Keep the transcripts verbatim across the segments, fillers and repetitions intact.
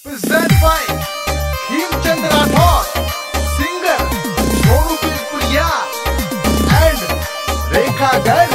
Present by Khimchand Rathod, singer Sonu Pirpuria and Rekha Garg.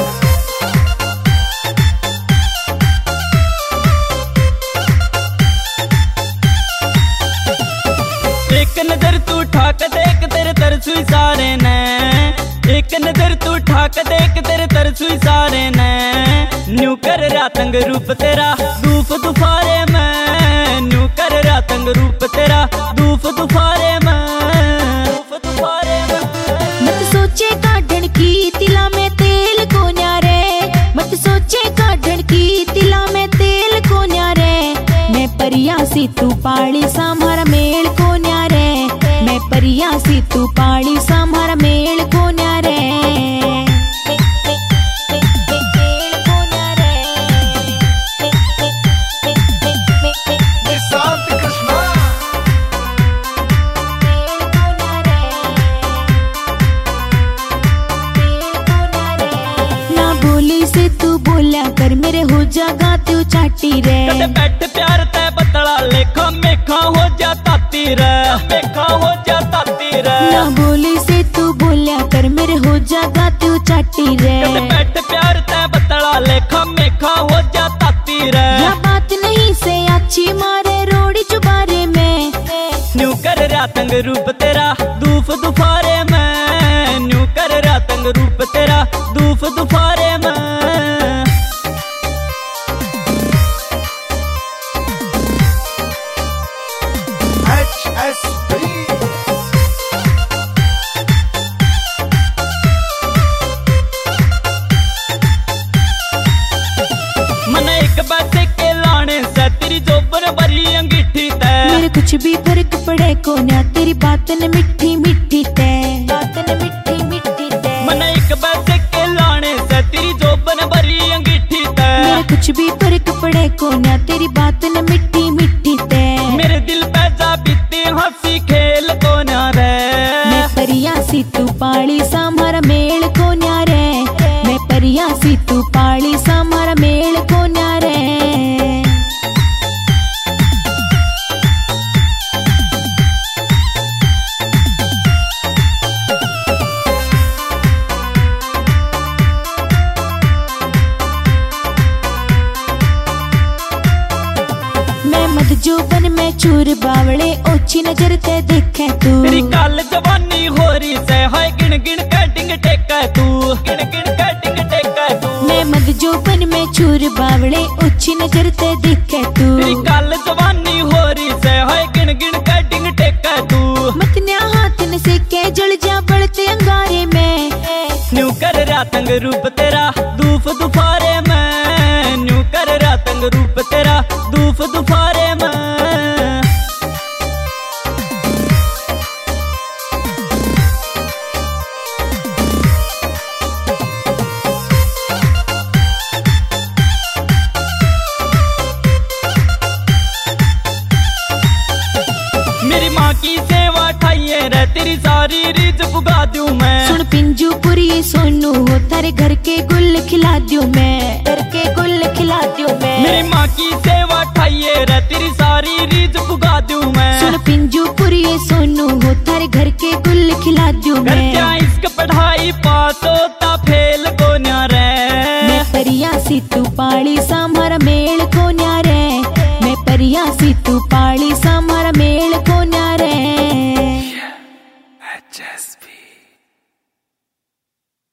एक नजर तू ठाक देख तेरे तरसुई सारे ने, एक नजर तू ठाक देख तेरे तरसुई सारे ने। न्यू कर रातंग रूप तेरा धूप दुफारे में, न्यू कर रातंग रूप तेरा धूप दुफारे में, धूप दुफारे में। मत सोचे काढ़न की तिला में तेल को न्यारे, मत सोचे काढ़न की तिला में तेल को न्यारे। मैं परिया सी तू पाड़ी सामारा मेल को न्यारे, मैं परिया सी तू पाड़ी सामारा मेल को न्यारे। Nishant Krishna. ना बोली से तू बोलिया कर मेरे हो जागा तू चाटी रे। कदे बैठ प्यार तै पतला लेखा मेखा हो जा ताती रे, मेखा हो जा ताती रे। ना बोली से तू बोलिया कर मेरे हो जागा तू चाटी रे। कदे बैठ प्यार तै पतला लेखा मेखा हो जा ताती रे। या बात नहीं से अच्छी मारे रोड़ी चुबारे में। न्यू कर रातंग रूप तेरा धूप दुफारे में, न्यू कर रातंग रूप तेरा धूप दुफारे में। H S B. मन एक बाते के लाने से तेरी जोबन भरी अंगीठी तै। मेरे कुछ भी फर्क पड़े को ना तेरी बात न मिठी मिठी ते, बात न मिठी मिठी ते। मन एक बाते के लाने से तेरी जोबन भरी अंगीठी तै। मेरे कुछ भी फर्क पड़े को ना तेरी बात न मिठी मिठी ते। मेरे दिल पे जा बीती हंसी खेल को ना रे। मैं परिया सी तू पाड़ी सामारा मेल को न्यारे, मैं परिया सी तू पाड़ी सामारा मेल को न्यारे। मैं मत जोबन में चूर बावले ओछी नजर ते देखे तू। तेरी कल जवानी हो रही से हाय गिन गिन कटिंग टेका तू, गिन गिन कटिंग टेका तू। मैं मत जोबन में चूर बावले ओछी नजर ते देखे तू। तेरी कल जवानी हो रही से हाय गिन गिन कटिंग टेका तू। मत न्या हाथ न से के जल जा बढ़ते अंगारे में। न्यू कर रातंग रूप तेरा धूप दुफारे में, न्यू कर रातंग रूप तेरा धूप दुफारे में। मेरी माँ की सेवा ठाइए रे तेरी सारी रीझ पुगा दूं मैं। सुन पिंजू पुरी सोनू हो थारे घर के गुल खिला दूं मैं, घर के गुल खिला दूं मैं। मेरी माँ की सेवा ठाइए रे तेरी सारी रीझ पुगा दूं मैं। सुन पिंजू पुरी सोनू हो थारे घर के गुल खिला दूं घर मैं। क्या इसका पढ़ाई पास होता फेल को न्या रे। मैं परिया सी तू पाड़ी सामारा मेल को न्यारे, मैं परिया सी तू पाड़ी